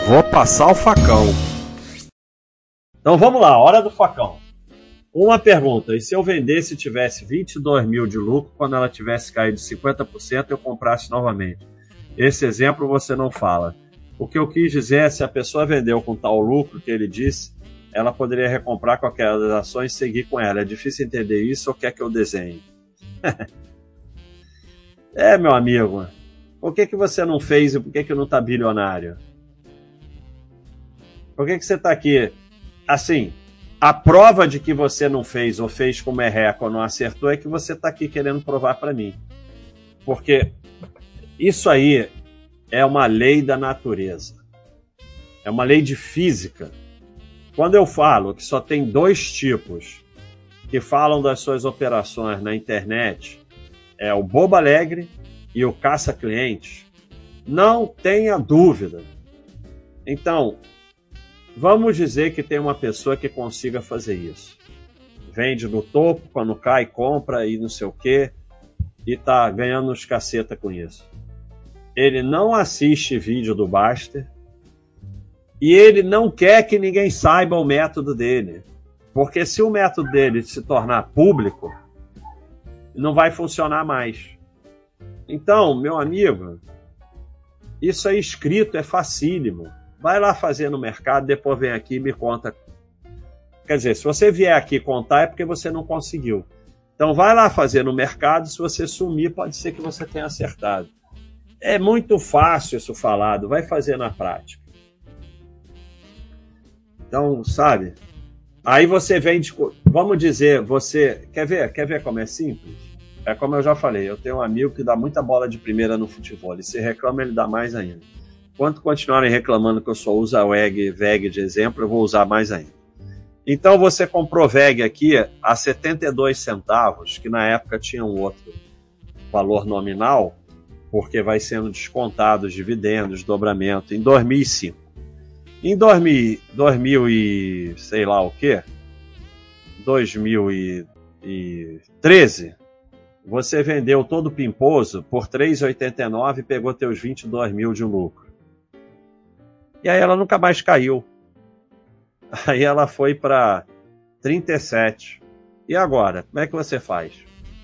Vou passar o facão. Então vamos lá, hora do facão. Uma pergunta, e se eu vendesse e tivesse 22 mil de lucro, quando ela tivesse caído 50%, eu comprasse novamente? Esse exemplo você não fala. O que eu quis dizer é, se a pessoa vendeu com tal lucro que ele disse, ela poderia recomprar qualquer das ações e seguir com ela. É difícil entender isso ou quer que eu desenhe? Meu amigo, por que você não fez e por que não está bilionário? Por que você está aqui? Assim, a prova de que você não fez ou fez com merreca ou não acertou é que você está aqui querendo provar para mim. Porque isso aí é uma lei da natureza. É uma lei de física. Quando eu falo que só tem dois tipos que falam das suas operações na internet, é o bobo alegre e o caça-cliente, não tenha dúvida. Então, vamos dizer que tem uma pessoa que consiga fazer isso. Vende no topo, quando cai, compra e não sei o quê, e tá ganhando uns caceta com isso. Ele não assiste vídeo do Baster e ele não quer que ninguém saiba o método dele. Porque se o método dele se tornar público, não vai funcionar mais. Então, meu amigo, isso aí escrito é facílimo. Vai lá fazer no mercado, depois vem aqui e me conta. Quer dizer, se você vier aqui contar é porque você não conseguiu. Então vai lá fazer no mercado, se você sumir pode ser que você tenha acertado. É muito fácil isso falado, vai fazer na prática. Então, sabe? Aí você vem, vamos dizer, você... Quer ver como é simples? É como eu já falei, eu tenho um amigo que dá muita bola de primeira no futebol, e se reclama ele dá mais ainda. Quanto continuarem reclamando que eu só uso a VEG de exemplo, eu vou usar mais ainda. Então você comprou VEG aqui a 72 centavos, que na época tinha um outro valor nominal, porque vai sendo descontado os dividendos, dobramento, em 2005. Em 2000 e sei lá o quê, 2013, você vendeu todo o pimposo por 3,89 e pegou teus 22 mil de lucro. E aí ela nunca mais caiu. Aí ela foi para 37. E agora? Como é que você faz?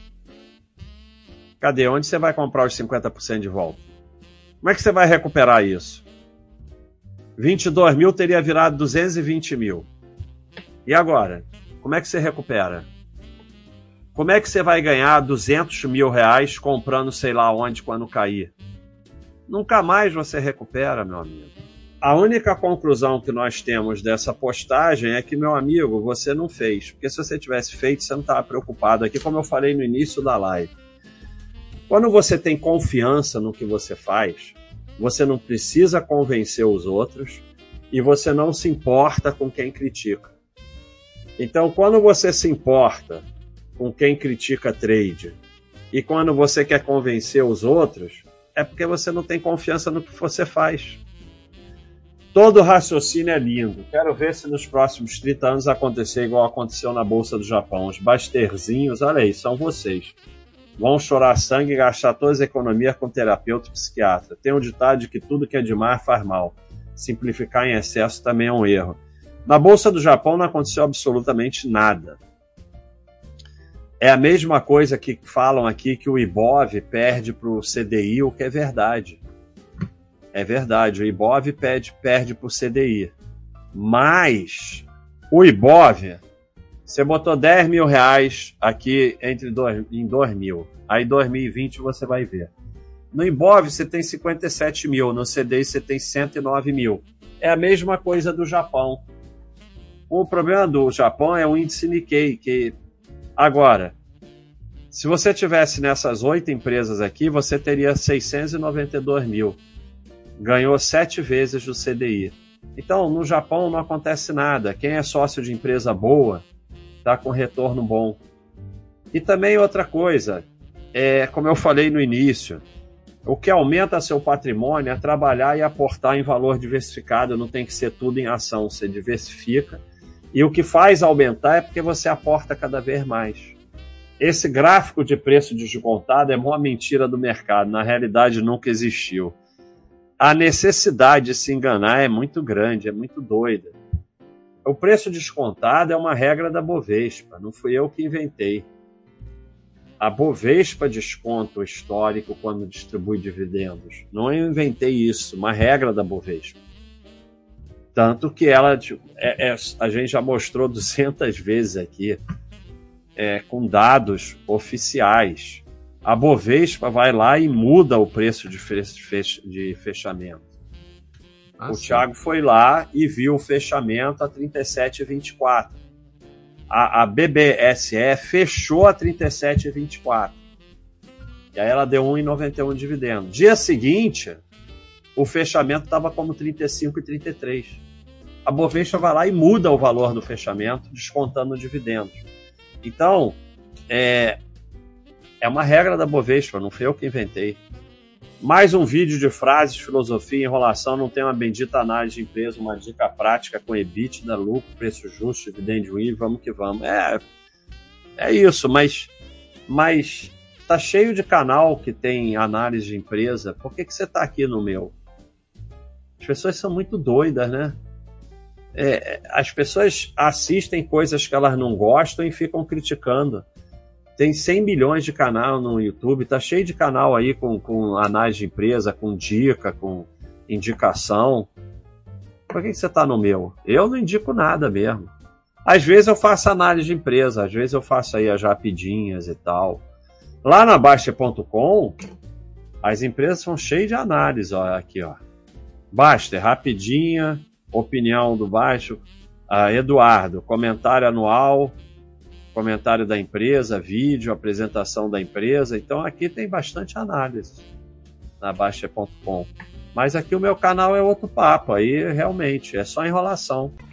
Cadê? Onde você vai comprar os 50% de volta? Como é que você vai recuperar isso? 22 mil teria virado 220 mil. E agora? Como é que você recupera? Como é que você vai ganhar 200 mil reais comprando sei lá onde quando cair? Nunca mais você recupera, meu amigo. A única conclusão que nós temos dessa postagem é que, meu amigo, você não fez. Porque se você tivesse feito, você não estava preocupado. Aqui, como eu falei no início da live. Quando você tem confiança no que você faz, você não precisa convencer os outros e você não se importa com quem critica. Então, quando você se importa com quem critica trade e quando você quer convencer os outros, é porque você não tem confiança no que você faz. Todo raciocínio é lindo. Quero ver se nos próximos 30 anos acontecer igual aconteceu na Bolsa do Japão. Os basterzinhos, olha aí, são vocês. Vão chorar sangue e gastar todas as economias com terapeuta e psiquiatra. Tem um ditado de que tudo que é demais faz mal. Simplificar em excesso também é um erro. Na Bolsa do Japão não aconteceu absolutamente nada. É a mesma coisa que falam aqui que o Ibov perde para o CDI, o que é verdade. É verdade, o Ibov perde para o CDI. Mas o Ibov, você botou 10 mil reais aqui em 2000. Aí em 2020 você vai ver. No Ibov você tem 57 mil, no CDI você tem 109 mil. É a mesma coisa do Japão. O problema do Japão é o índice Nikkei, que agora, se você tivesse nessas 8 empresas aqui, você teria 692 mil. Ganhou 7 vezes do CDI. Então, no Japão não acontece nada. Quem é sócio de empresa boa está com retorno bom. E também outra coisa, como eu falei no início, o que aumenta seu patrimônio é trabalhar e aportar em valor diversificado. Não tem que ser tudo em ação, você diversifica. E o que faz aumentar é porque você aporta cada vez mais. Esse gráfico de preço descontado é uma mentira do mercado. Na realidade, nunca existiu. a necessidade de se enganar é muito grande, é muito doida. O preço descontado é uma regra da Bovespa, não fui eu que inventei. A Bovespa desconta o histórico quando distribui dividendos. Não eu inventei isso, uma regra da Bovespa. Tanto que ela, a gente já mostrou 200 vezes aqui, com dados oficiais. A Bovespa vai lá e muda o preço de fechamento. O Thiago foi lá e viu o fechamento a 37,24. A BBSE fechou a 37,24. E aí ela deu 1,91 de dividendo. Dia seguinte, o fechamento estava como 35,33. A Bovespa vai lá e muda o valor do fechamento, descontando o dividendo. Então, é uma regra da Bovespa, não fui eu que inventei. Mais um vídeo de frases, filosofia e enrolação. Não tem uma bendita análise de empresa, uma dica prática com EBITDA, lucro, preço justo, dividend yield, vamos que vamos. É isso, mas tá cheio de canal que tem análise de empresa. Por que você tá aqui no meu? As pessoas são muito doidas, né? As pessoas assistem coisas que elas não gostam e ficam criticando. Tem 100 milhões de canal no YouTube, tá cheio de canal aí com análise de empresa, com dica, com indicação. Por que você tá no meu? Eu não indico nada mesmo. Às vezes eu faço análise de empresa, às vezes eu faço aí as rapidinhas e tal. Lá na Baster.com, as empresas são cheias de análise, ó, aqui, ó. Baster, rapidinha, opinião do Baixo, Eduardo, comentário anual, comentário da empresa, vídeo, apresentação da empresa. Então aqui tem bastante análise na Baster.com. Mas aqui o meu canal é outro papo, aí realmente é só enrolação.